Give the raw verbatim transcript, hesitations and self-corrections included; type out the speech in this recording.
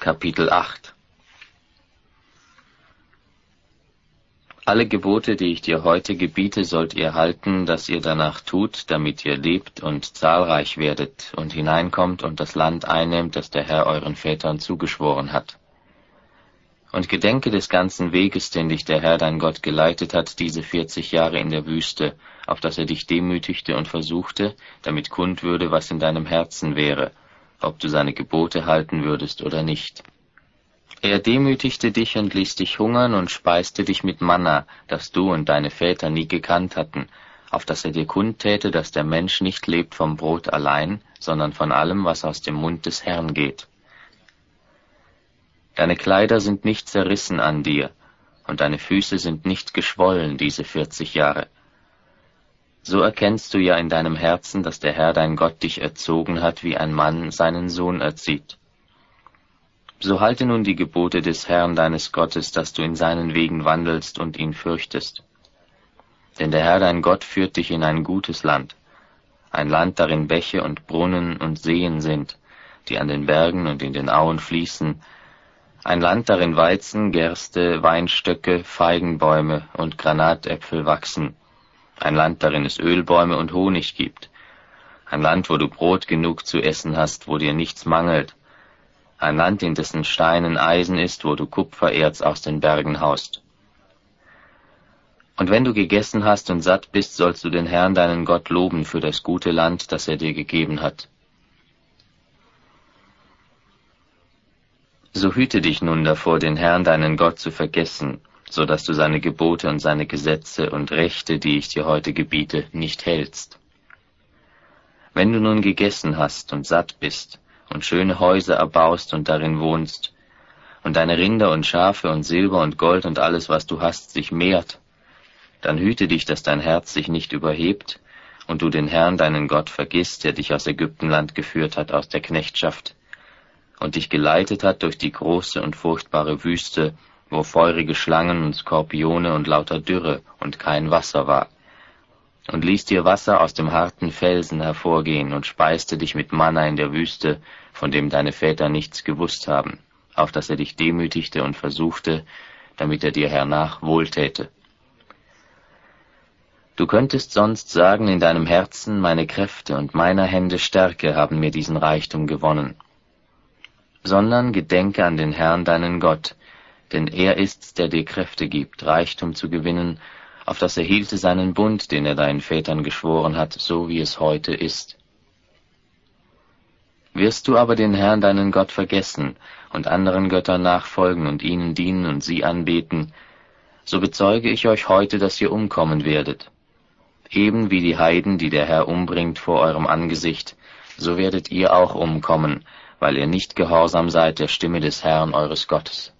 Kapitel acht. Alle Gebote, die ich dir heute gebiete, sollt ihr halten, dass ihr danach tut, damit ihr lebt und zahlreich werdet und hineinkommt und das Land einnehmt, das der Herr euren Vätern zugeschworen hat. Und gedenke des ganzen Weges, den dich der Herr dein Gott geleitet hat, diese vierzig Jahre in der Wüste, auf dass er dich demütigte und versuchte, damit kund würde, was in deinem Herzen wäre, ob du seine Gebote halten würdest oder nicht. Er demütigte dich und ließ dich hungern und speiste dich mit Manna, das du und deine Väter nie gekannt hatten, auf dass er dir kundtäte, dass der Mensch nicht lebt vom Brot allein, sondern von allem, was aus dem Mund des Herrn geht. Deine Kleider sind nicht zerrissen an dir, und deine Füße sind nicht geschwollen diese vierzig Jahre. So erkennst du ja in deinem Herzen, dass der Herr dein Gott dich erzogen hat, wie ein Mann seinen Sohn erzieht. So halte nun die Gebote des Herrn deines Gottes, dass du in seinen Wegen wandelst und ihn fürchtest. Denn der Herr dein Gott führt dich in ein gutes Land, ein Land, darin Bäche und Brunnen und Seen sind, die an den Bergen und in den Auen fließen, ein Land, darin Weizen, Gerste, Weinstöcke, Feigenbäume und Granatäpfel wachsen, ein Land, darin es Ölbäume und Honig gibt, ein Land, wo du Brot genug zu essen hast, wo dir nichts mangelt, ein Land, in dessen Steinen Eisen ist, wo du Kupfererz aus den Bergen haust. Und wenn du gegessen hast und satt bist, sollst du den Herrn deinen Gott loben für das gute Land, das er dir gegeben hat. So hüte dich nun davor, den Herrn deinen Gott zu vergessen, so dass du seine Gebote und seine Gesetze und Rechte, die ich dir heute gebiete, nicht hältst. Wenn du nun gegessen hast und satt bist und schöne Häuser erbaust und darin wohnst, und deine Rinder und Schafe und Silber und Gold und alles, was du hast, sich mehrt, dann hüte dich, dass dein Herz sich nicht überhebt und du den Herrn deinen Gott vergisst, der dich aus Ägyptenland geführt hat, aus der Knechtschaft, und dich geleitet hat durch die große und furchtbare Wüste, wo feurige Schlangen und Skorpione und lauter Dürre und kein Wasser war, und ließ dir Wasser aus dem harten Felsen hervorgehen und speiste dich mit Manna in der Wüste, von dem deine Väter nichts gewusst haben, auf dass er dich demütigte und versuchte, damit er dir hernach wohltäte. Du könntest sonst sagen in deinem Herzen, meine Kräfte und meiner Hände Stärke haben mir diesen Reichtum gewonnen. Sondern gedenke an den Herrn deinen Gott, denn er ist's, der dir Kräfte gibt, Reichtum zu gewinnen, auf dass er hielte seinen Bund, den er deinen Vätern geschworen hat, so wie es heute ist. Wirst du aber den Herrn deinen Gott vergessen und anderen Göttern nachfolgen und ihnen dienen und sie anbeten, so bezeuge ich euch heute, dass ihr umkommen werdet. Eben wie die Heiden, die der Herr umbringt vor eurem Angesicht, so werdet ihr auch umkommen, weil ihr nicht gehorsam seid der Stimme des Herrn eures Gottes.